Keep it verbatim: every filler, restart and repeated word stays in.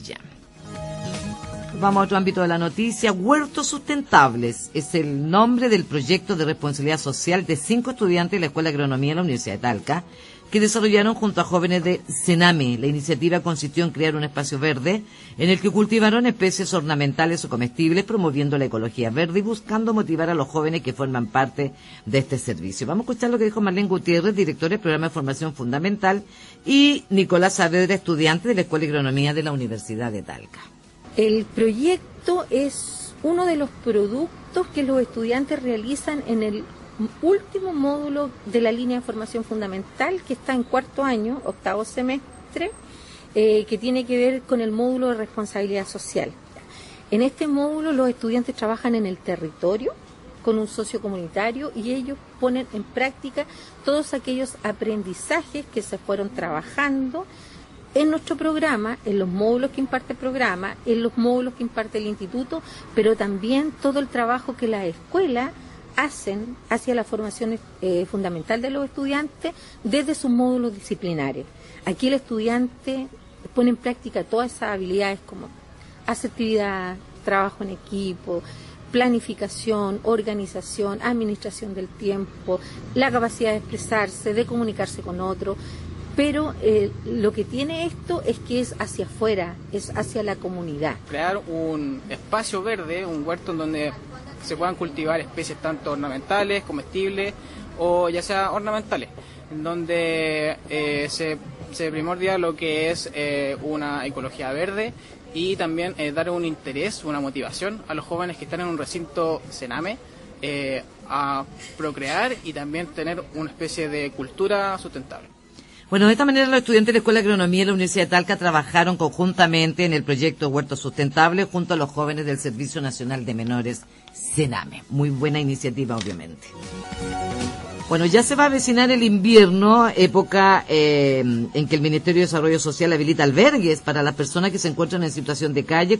Ya. Vamos a otro ámbito de la noticia. Huertos Sustentables es el nombre del proyecto de responsabilidad social de cinco estudiantes de la Escuela de Agronomía de la Universidad de Talca, que desarrollaron junto a jóvenes de Sename. La iniciativa consistió en crear un espacio verde en el que cultivaron especies ornamentales o comestibles, promoviendo la ecología verde y buscando motivar a los jóvenes que forman parte de este servicio. Vamos a escuchar lo que dijo Marlene Gutiérrez, directora del Programa de Formación Fundamental, y Nicolás Saavedra, estudiante de la Escuela de Agronomía de la Universidad de Talca. El proyecto es uno de los productos que los estudiantes realizan en el último módulo de la línea de formación fundamental, que está en cuarto año, octavo semestre, eh, que tiene que ver con el módulo de responsabilidad social. En este módulo los estudiantes trabajan en el territorio con un socio comunitario y ellos ponen en práctica todos aquellos aprendizajes que se fueron trabajando en nuestro programa, en los módulos que imparte el programa, en los módulos que imparte el instituto, pero también todo el trabajo que la escuela hacen hacia la formación eh, fundamental de los estudiantes desde sus módulos disciplinares. Aquí el estudiante pone en práctica todas esas habilidades como asertividad, trabajo en equipo, planificación, organización, administración del tiempo, la capacidad de expresarse, de comunicarse con otros. Pero eh, lo que tiene esto es que es hacia afuera, es hacia la comunidad. Crear un espacio verde, un huerto en donde se puedan cultivar especies tanto ornamentales, comestibles o ya sea ornamentales, en donde eh, se, se primordia lo que es eh, una ecología verde y también eh, dar un interés, una motivación a los jóvenes que están en un recinto Sename eh, a procrear y también tener una especie de cultura sustentable. Bueno, de esta manera los estudiantes de la Escuela de Agronomía de la Universidad de Talca trabajaron conjuntamente en el proyecto Huertos Sustentables junto a los jóvenes del Servicio Nacional de Menores, Sename. Muy buena iniciativa, obviamente. Bueno, ya se va a avecinar el invierno, época eh, en que el Ministerio de Desarrollo Social habilita albergues para las personas que se encuentran en situación de calle,